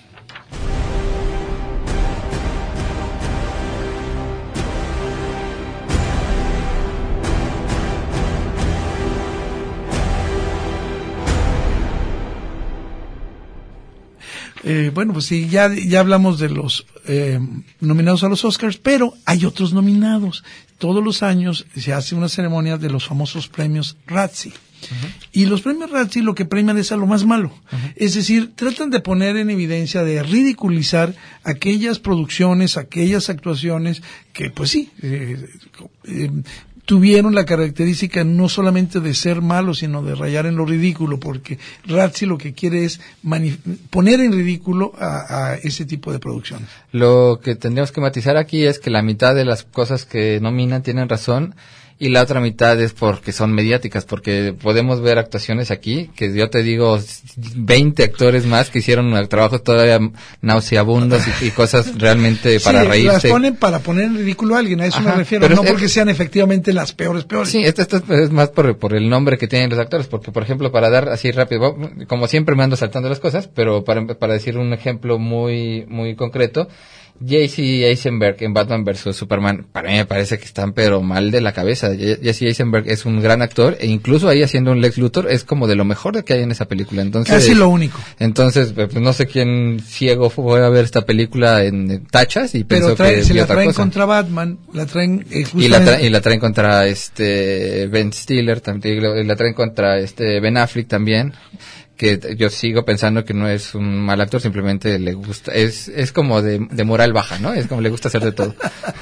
Eh, bueno, pues sí, ya, ya hablamos de los eh, nominados a los Oscars, pero hay otros nominados. Todos los años se hace una ceremonia de los famosos premios Razzie. Uh-huh. Y los premios Razzie lo que premian es a lo más malo. Uh-huh. Es decir, tratan de poner en evidencia, de ridiculizar aquellas producciones, aquellas actuaciones que, pues sí, eh, eh, tuvieron la característica no solamente de ser malos, sino de rayar en lo ridículo, porque Razzie lo que quiere es manif- poner en ridículo a, a ese tipo de producciones. Lo que tendríamos que matizar aquí es que la mitad de las cosas que nominan tienen razón, y la otra mitad es porque son mediáticas, porque podemos ver actuaciones aquí, que yo te digo, veinte actores más que hicieron trabajos todavía nauseabundos y, y cosas realmente para sí, reírse. las ponen para poner en ridículo a alguien, a eso Ajá, me refiero, no es, porque sean efectivamente las peores peores. Sí, esto, esto es más por, por el nombre que tienen los actores, porque por ejemplo, para dar así rápido, como siempre me ando saltando las cosas, pero para, para decir un ejemplo muy, muy concreto, Jesse Eisenberg en Batman versus Superman, para mí me parece que están pero mal de la cabeza. Jesse Eisenberg es un gran actor, e incluso ahí haciendo un Lex Luthor es como de lo mejor que hay en esa película. Entonces, casi lo único. Entonces, pues no sé quién ciego fue a ver esta película en tachas y pero pensó trae, que se la otra traen cosa. contra Batman, la traen eh, y la tra- y la traen contra este Ben Stiller, también la traen contra este Ben Affleck también, que yo sigo pensando que no es un mal actor, simplemente le gusta, es es como de, de moral baja, ¿no? Es como le gusta hacer de todo.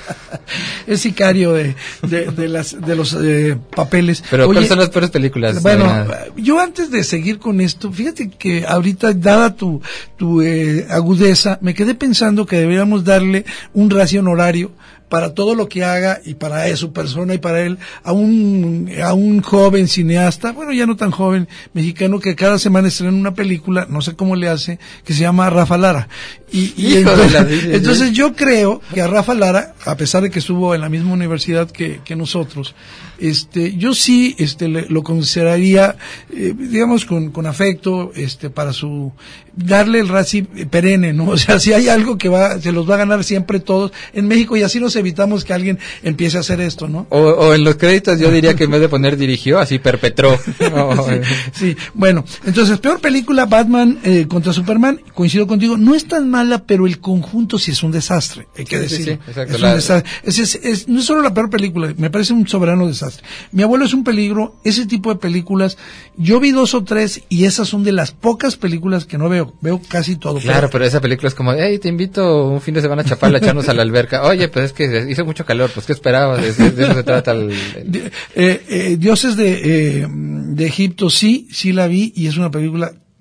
Es sicario de, de, de las de los eh, papeles. Pero Oye, ¿cuáles son las peores películas? Bueno, yo antes de seguir con esto, fíjate que ahorita, dada tu tu eh, agudeza, me quedé pensando que deberíamos darle un ratio honorario para todo lo que haga y para su persona y para él, a un a un joven cineasta, bueno, ya no tan joven, mexicano, que cada semana estrena una película, no sé cómo le hace, que se llama Rafa Lara. Y, y entonces, la, entonces yo creo que a Rafa Lara, a pesar de que estuvo en la misma universidad que, que nosotros, este, yo sí, este, le, lo consideraría, eh, digamos, con, con afecto, este, para su, darle el Razzie perenne, ¿no? O sea, si hay algo que va, se los va a ganar siempre todos en México, y así nos evitamos que alguien empiece a hacer esto, ¿no? O, o en los créditos yo diría que en vez de poner dirigió, así perpetró. No, sí, sí, bueno, entonces, peor película, Batman eh, contra Superman, coincido contigo, no es tan mala, pero el conjunto sí es un desastre, hay que sí, decir. Sí, sí, exacto, es la, un desastre. Es, es, es, no es solo la peor película, me parece un soberano desastre. Mi abuelo es un peligro, ese tipo de películas, yo vi dos o tres y esas son de las pocas películas que no veo, veo casi todo. Claro, pero, pero esa película es como, hey, te invito un fin de semana a Chapala, a echarnos a la alberca. Oye, pues es que hizo mucho calor, pues ¿qué esperabas? De, de eso se trata el... el... De, eh, eh, Dioses de, eh, de Egipto, sí, sí la vi, y es una película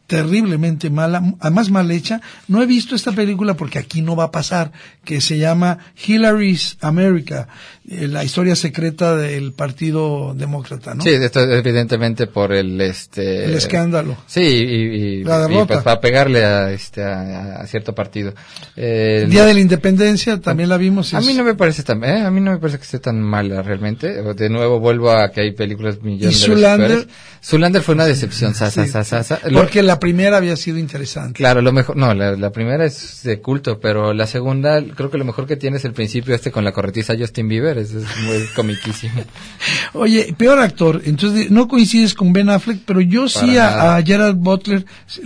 terriblemente mala, además mal hecha. No he visto esta película porque aquí no va a pasar, que se llama Hillary's America, eh, la historia secreta del Partido Demócrata, ¿no? Sí, esto es evidentemente por el este el escándalo. Sí, y, y, la y pues para pegarle a este a, a cierto partido. Eh, el Día de la Independencia también la vimos. A es... mí no me parece tan, eh, a mí no me parece que esté tan mala realmente. De nuevo vuelvo a que hay películas millones de Zoolander, Zoolander fue una decepción, sa, sa, sa, sa, sa. Porque la primera había sido interesante. Claro, lo mejor, no, la, la primera es de culto, pero la segunda, creo que lo mejor que tiene es el principio este con la corretiza Justin Bieber, es, es muy comiquísimo. Oye, peor actor, entonces no coincides con Ben Affleck, pero yo sí a, a Gerard Butler,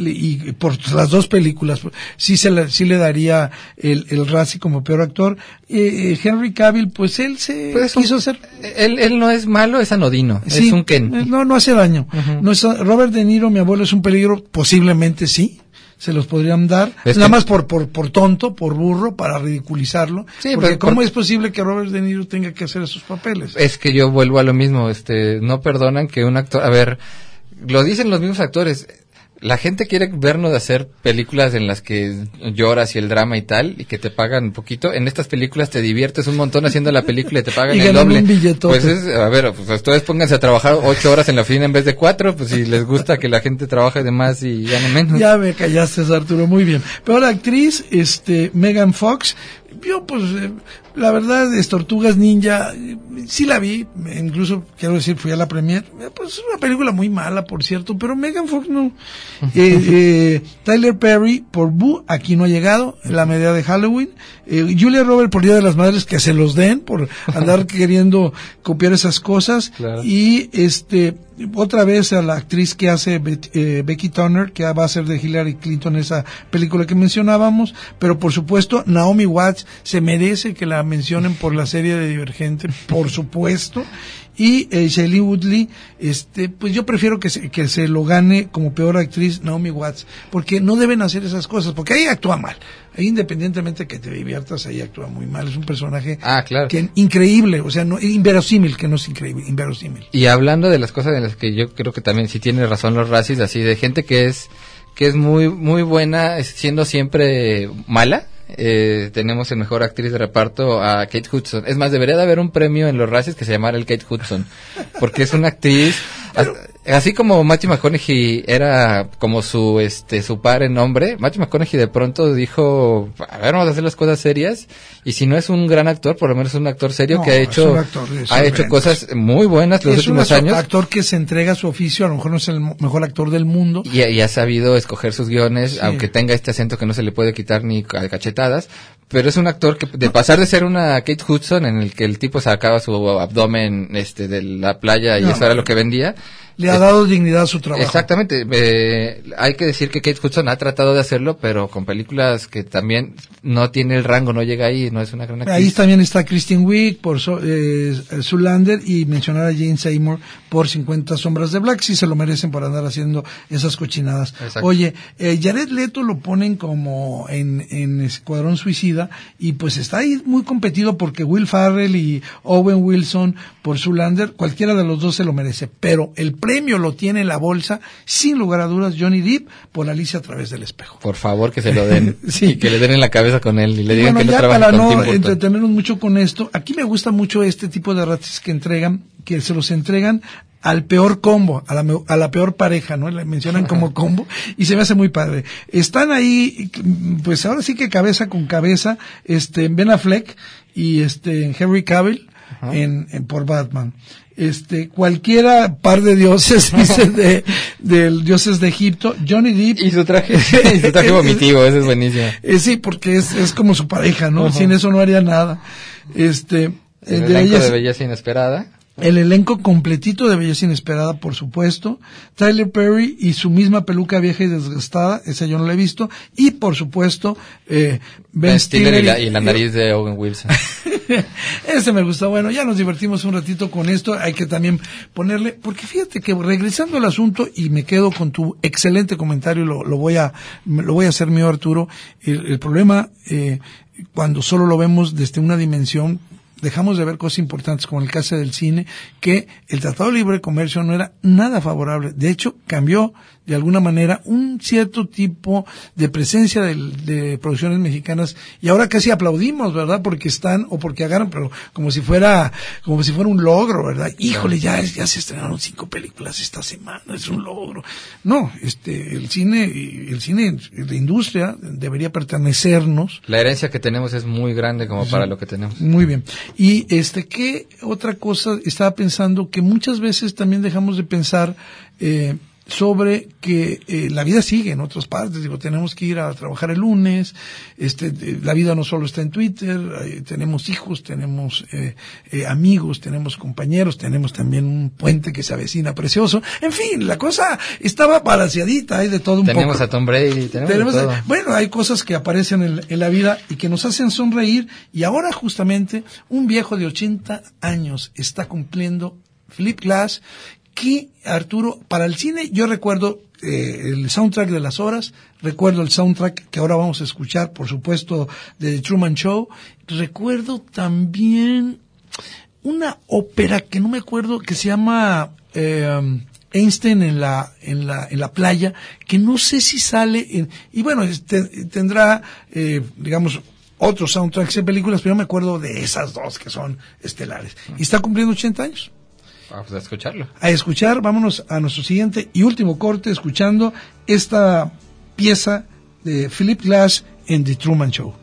y por las dos películas, sí se le, sí le daría el, el Razzie como peor actor. Eh, Henry Cavill, pues él se pues quiso hacer... Él, él no es malo, es anodino, sí, es un Ken. No, no hace daño. Uh-huh. No es, Robert De Niro, mi abuelo, es un peligro, posiblemente sí, se los podrían dar, es nada que... más por, por, por tonto, por burro, para ridiculizarlo, sí, porque pero, ¿cómo por... es posible que Robert De Niro tenga que hacer esos papeles? Es que yo vuelvo a lo mismo, este, no perdonan que un actor, a ver, lo dicen los mismos actores, la gente quiere vernos hacer películas en las que lloras y el drama y tal, y que te pagan un poquito. En estas películas te diviertes un montón haciendo la película y te pagan y el doble. Un billetote. Pues es, a ver, pues ustedes pónganse a trabajar ocho horas en la oficina en vez de cuatro, pues si les gusta que la gente trabaje de más y gane menos. Ya me callaste, Arturo, muy bien. Pero la actriz, este, Megan Fox, yo pues, eh, la verdad, es Tortugas Ninja, eh, sí la vi, incluso, quiero decir, fui a la premier, eh, pues es una película muy mala, por cierto, pero Megan Fox no. eh, eh, Tyler Perry por Boo, aquí no ha llegado, la medida de Halloween. eh, Julia Roberts por Día de las Madres, que se los den, por andar queriendo copiar esas cosas. Claro. Y este, otra vez a la actriz que hace eh, Becky Turner, que va a ser de Hillary Clinton esa película que mencionábamos, pero por supuesto Naomi Watts se merece que la mencionen por la serie de Divergente, por supuesto. Y eh, Shailene Woodley, este, pues yo prefiero que se, que se lo gane como peor actriz Naomi Watts, porque no deben hacer esas cosas, porque ahí actúa mal. Ahí, independientemente que te diviertas, ahí actúa muy mal. Es un personaje ah, claro. que increíble, o sea, no, inverosímil, que no es increíble, inverosímil. Y hablando de las cosas en las que yo creo que también sí tiene razón los Razzies, así de gente que es que es muy muy buena siendo siempre mala. Eh, tenemos el mejor actriz de reparto a Kate Hudson. Es más, debería de haber un premio en los Razzies que se llamara el Kate Hudson, porque es una actriz Pero... así como Matthew McConaughey era como su este su par en nombre. Matthew McConaughey de pronto dijo, a ver, vamos a hacer las cosas serias, y si no es un gran actor, por lo menos es un actor serio no, que ha hecho actor, ha hecho cosas muy buenas los es últimos un años. Es un actor que se entrega a su oficio, a lo mejor no es el mejor actor del mundo. Y, y ha sabido escoger sus guiones, sí. Aunque tenga este acento que no se le puede quitar ni a cachetadas. Pero es un actor que, de pasar de ser una Kate Hudson, en el que el tipo sacaba su abdomen este de la playa y no, eso era lo que vendía, le ha dado dignidad a su trabajo. Exactamente. Eh, hay que decir que Kate Hudson ha tratado de hacerlo, pero con películas que también no tiene el rango, no llega ahí, no es una gran actriz. Ahí también está Kristen Wiig por so, eh, Zoolander, y mencionar a Jane Seymour por cincuenta sombras de Black. Sí se lo merecen por andar haciendo esas cochinadas. Exacto. Oye, eh, Jared Leto lo ponen como en, en Escuadrón Suicida, y pues está ahí muy competido porque Will Ferrell y Owen Wilson por Zoolander, cualquiera de los dos se lo merece, pero el premio lo tiene en la bolsa, sin lugar a dudas, Johnny Depp por Alicia a través del espejo. Por favor, que se lo den. Sí. Y que le den en la cabeza con él y le digan bueno, que no trabaje con Tim Burton. Para no entretenernos mucho con esto, aquí me gusta mucho este tipo de ratis que entregan, que se los entregan al peor combo, a la, a la peor pareja, ¿no? La mencionan como combo, y se me hace muy padre. Están ahí, pues ahora sí que cabeza con cabeza, este, Ben Affleck y este, Henry Cavill, en, en, por Batman. Este, cualquiera par de dioses, dice, de, del dioses de Egipto, Johnny Depp. Y su traje, y su traje vomitivo, ese es buenísimo. Eh, sí, porque es, es como su pareja, ¿no? Uh-huh. Sin eso no haría nada. Este, el de elenco ellas, de Belleza Inesperada. El elenco completito de Belleza Inesperada, por supuesto. Tyler Perry y su misma peluca vieja y desgastada, esa yo no la he visto. Y, por supuesto, eh, Ben, ben Stiller. Y la, y la nariz de Owen Wilson. Ese me gusta. Bueno, ya nos divertimos un ratito con esto. Hay que también ponerle, porque fíjate que regresando al asunto, y me quedo con tu excelente comentario, lo, lo voy a, lo voy a hacer mío, Arturo. El, el problema, eh, cuando solo lo vemos desde una dimensión dejamos de ver cosas importantes, como en el caso del cine, que el Tratado de Libre Comercio no era nada favorable. De hecho, cambió de alguna manera un cierto tipo de presencia de, de producciones mexicanas, y ahora casi aplaudimos, ¿verdad? Porque están, o porque agarran, pero como si fuera, como si fuera un logro, ¿verdad? Híjole, ya, ya se estrenaron cinco películas esta semana, es un logro. No, este, el cine, el cine, la industria debería pertenecernos. La herencia que tenemos es muy grande como sí, para lo que tenemos. Muy bien. Y este, ¿qué otra cosa estaba pensando? Que muchas veces también dejamos de pensar, eh, sobre que eh, la vida sigue en otras partes. Digo, tenemos que ir a trabajar el lunes, este, eh, la vida no solo está en Twitter, eh, tenemos hijos, tenemos eh, eh, amigos, tenemos compañeros, tenemos también un puente que se avecina precioso. En fin, la cosa estaba balanceadita, hay de todo un tenemos poco. Tenemos a Tom Brady, tenemos, tenemos de todo. Bueno, hay cosas que aparecen en, en la vida y que nos hacen sonreír, y ahora justamente un viejo de ochenta años está cumpliendo, Philip Glass, que, Arturo, para el cine yo recuerdo eh, el soundtrack de Las Horas, recuerdo el soundtrack que ahora vamos a escuchar, por supuesto, de The Truman Show, recuerdo también una ópera que no me acuerdo, que se llama eh, Einstein en la en la en la playa, que no sé si sale en, y bueno, este, tendrá eh, digamos otros soundtracks de películas, pero yo me acuerdo de esas dos que son estelares, y está cumpliendo ochenta años. Vamos a escucharlo. A escuchar, vámonos a nuestro siguiente y último corte, escuchando esta pieza de Philip Glass en The Truman Show.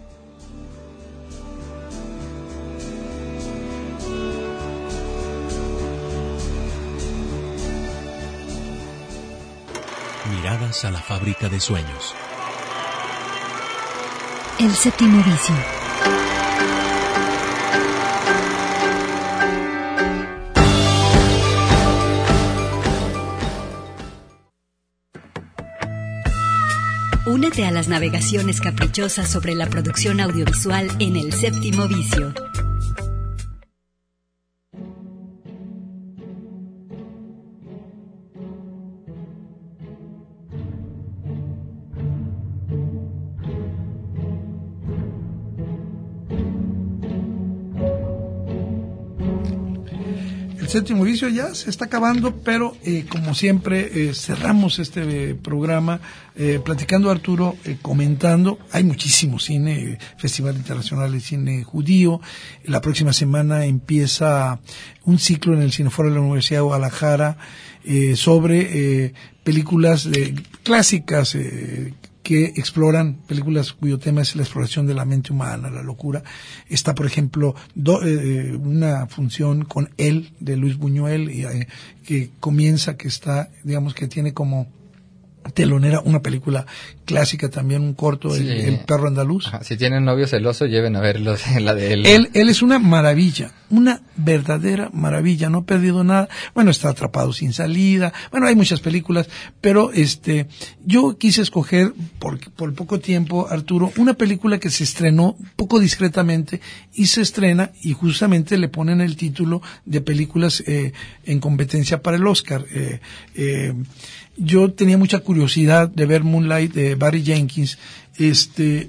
Miradas a la fábrica de sueños. El séptimo vicio. Únete a las navegaciones caprichosas sobre la producción audiovisual en El Séptimo Vicio. El Séptimo Vicio ya se está acabando, pero eh, como siempre eh, cerramos este eh, programa eh, platicando, Arturo, eh, comentando. Hay muchísimo cine, eh, Festival Internacional de Cine Judío. La próxima semana empieza un ciclo en el Cineforo de la Universidad de Guadalajara eh, sobre eh, películas de, clásicas eh, que exploran, películas cuyo tema es la exploración de la mente humana, la locura. Está, por ejemplo, do, eh, una función con Él, de Luis Buñuel, eh, que comienza, que está, digamos, que tiene como telonera una película clásica también, un corto, sí. el, el perro andaluz. Ajá, si tienen novio celoso, lleven a verlos en la de él. Él, él es una maravilla, una verdadera maravilla, no ha perdido nada. Bueno, está Atrapado sin salida, bueno, hay muchas películas, pero este, yo quise escoger, por, por poco tiempo, Arturo, una película que se estrenó poco discretamente y se estrena y justamente le ponen el título de películas eh, en competencia para el Oscar. Eh, eh, Yo tenía mucha curiosidad de ver Moonlight de Barry Jenkins. Este,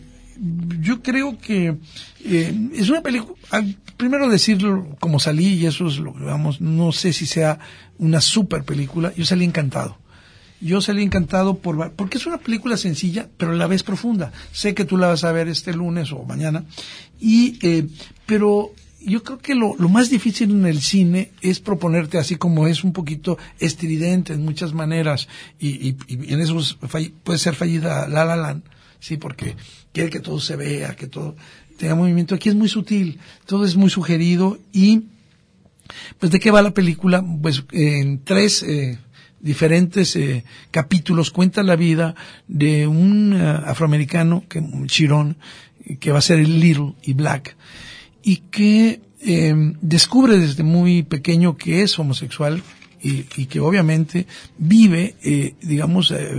yo creo que eh, es una película, primero decirlo como salí, y eso es lo que vamos, no sé si sea una super película, yo salí encantado. Yo salí encantado por, porque es una película sencilla, pero a la vez profunda. Sé que tú la vas a ver este lunes o mañana, y, eh, pero yo creo que lo, lo más difícil en el cine es proponerte, así como es un poquito estridente en muchas maneras, y, y, y en eso fall, puede ser fallida La La Land, sí, porque quiere que todo se vea, que todo tenga movimiento. Aquí es muy sutil, todo es muy sugerido, y pues ¿de qué va la película? Pues eh, en tres eh, diferentes eh, capítulos cuenta la vida de un uh, afroamericano, que Chiron, que va a ser el Little y Black, y que eh, descubre desde muy pequeño que es homosexual, y, y que obviamente vive, eh, digamos, eh,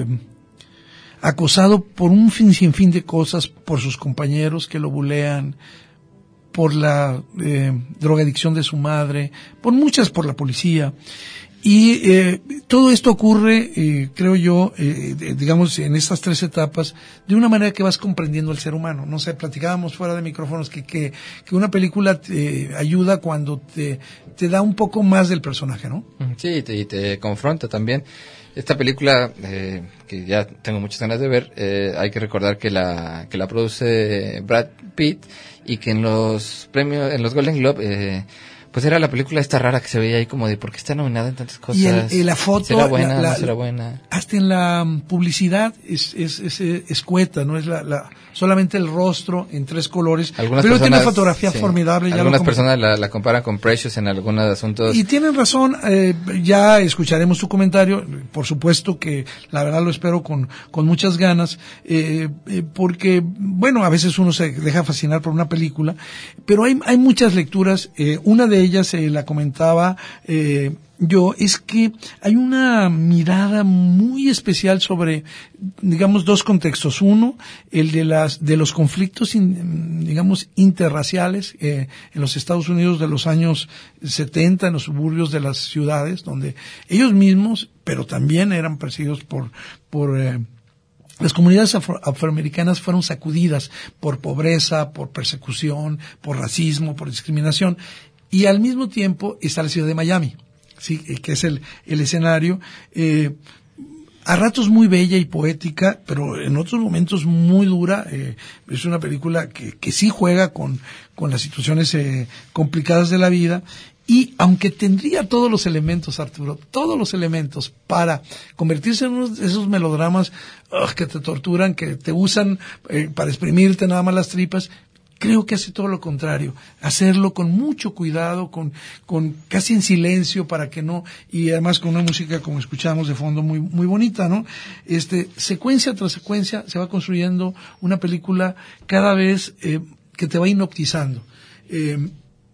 acosado por un fin, sinfín de cosas, por sus compañeros que lo bulean, por la eh, drogadicción de su madre, por muchas, por la policía, Y eh, todo esto ocurre, eh, creo yo, eh, de, digamos, en estas tres etapas, de una manera que vas comprendiendo al ser humano. No sé, platicábamos fuera de micrófonos que, que, que una película te ayuda cuando te, te da un poco más del personaje, ¿no? Sí, y te, te confronta también. Esta película, eh, que ya tengo muchas ganas de ver, eh, hay que recordar que la, que la produce Brad Pitt y que en los premios, en los Golden Globe, eh, pues era la película esta rara que se veía ahí como de ¿por qué está nominada en tantas cosas? Y, el, y la foto, ¿será buena, la, la, no será buena? Hasta en la publicidad es, es, es escueta, no es la, la, solamente el rostro en tres colores. Algunas pero personas, tiene una fotografía sí, formidable. Ya algunas lo personas la, la comparan con Precious en algunos asuntos. Y tienen razón, eh, ya escucharemos tu comentario, por supuesto que la verdad lo espero con, con muchas ganas, eh, eh, porque, bueno, a veces uno se deja fascinar por una película, pero hay, hay muchas lecturas, eh, una de ellas eh, la comentaba eh, yo, es que hay una mirada muy especial sobre, digamos, dos contextos. Uno, el de las de los conflictos, in, digamos, interraciales eh, en los Estados Unidos de los años setenta, en los suburbios de las ciudades, donde ellos mismos, pero también eran perseguidos por por eh, las comunidades afro, afroamericanas fueron sacudidas por pobreza, por persecución, por racismo, por discriminación. Y al mismo tiempo está la ciudad de Miami, sí, que es el, el escenario, eh, a ratos muy bella y poética, pero en otros momentos muy dura. Eh, es una película que, que sí juega con, con las situaciones eh, complicadas de la vida. Y aunque tendría todos los elementos, Arturo, todos los elementos para convertirse en uno de esos melodramas uh, que te torturan, que te usan eh, para exprimirte nada más las tripas, creo que hace todo lo contrario, hacerlo con mucho cuidado, con, con casi en silencio para que no, y además con una música como escuchamos de fondo muy, muy bonita, ¿no? Este, secuencia tras secuencia se va construyendo una película cada vez eh, que te va hipnotizando. Eh,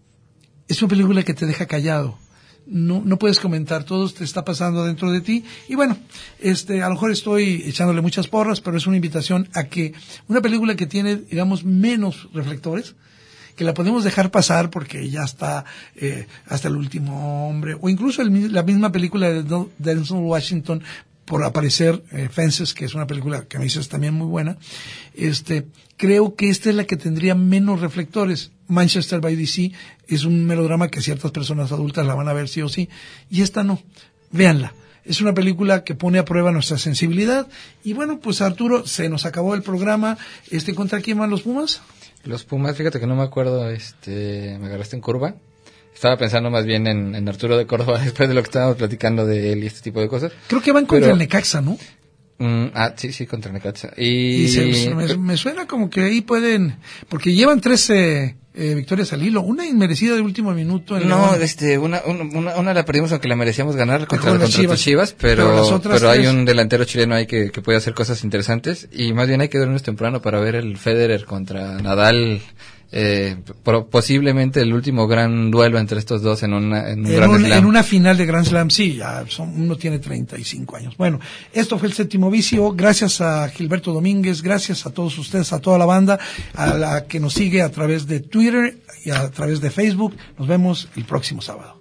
es una película que te deja callado. No, no puedes comentar, todo te está pasando dentro de ti. Y bueno, este, a lo mejor estoy echándole muchas porras, pero es una invitación a que una película que tiene, digamos, menos reflectores, que la podemos dejar pasar porque ya está eh, hasta el último hombre, o incluso el, la misma película de Denzel Washington por aparecer, eh, Fences, que es una película que me dices también muy buena. Este, creo que esta es la que tendría menos reflectores. Manchester by the Sea es un melodrama que ciertas personas adultas la van a ver sí o sí, y esta no. Véanla. Es una película que pone a prueba nuestra sensibilidad. Y bueno, pues Arturo, se nos acabó el programa. Este, ¿contra quién van los Pumas? Los Pumas, fíjate que no me acuerdo, este, me agarraste en curva. Estaba pensando más bien en, en Arturo de Córdoba después de lo que estábamos platicando de él y este tipo de cosas. Creo que van contra Pero, el Necaxa, ¿no? Mm, ah, sí, sí, contra el Necaxa. Y, y se, se, me, me suena como que ahí pueden, porque llevan trece eh, victorias al hilo, una inmerecida de último minuto. En no, León. este, una, una, una la perdimos aunque la merecíamos ganar contra, contra Chivas, Chivas, pero, pero, las otras pero hay tres... un delantero chileno ahí que, que puede hacer cosas interesantes y más bien hay que dormirnos temprano para ver el Federer contra Nadal. Eh, pro, posiblemente el último gran duelo entre estos dos en una en un en, gran un, slam. en una final de Grand Slam, sí, ya son, uno tiene treinta y cinco años. Bueno, esto fue el Séptimo Vicio. Gracias a Gilberto Domínguez, gracias a todos ustedes, a toda la banda, a la que nos sigue a través de Twitter y a través de Facebook. Nos vemos el próximo sábado.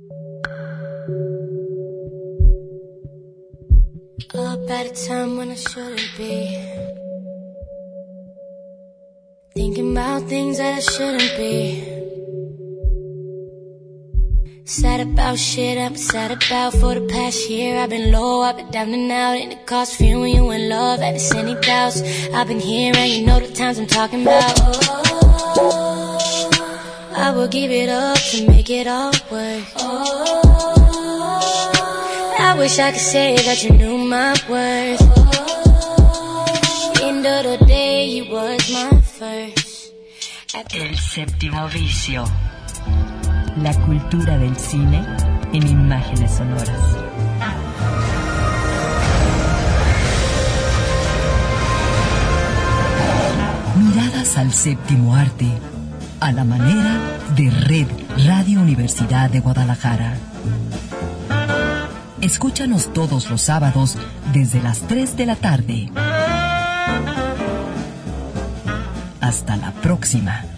Up at a time when I shouldn't be, thinking about things that I shouldn't be. Sad about shit I've been sad about for the past year. I've been low, I've been down and out, and it costs feeling you in love. Have you any doubts? I've been here and you know the times I'm talking about. Oh, I will give it up to make it all work. Oh, I wish I could say that you knew my worth. End of the day, you was my first. El Séptimo Vicio. La cultura del cine en imágenes sonoras. Miradas al séptimo arte, a la manera de Red Radio Universidad de Guadalajara. Escúchanos todos los sábados desde las tres de la tarde. Hasta la próxima.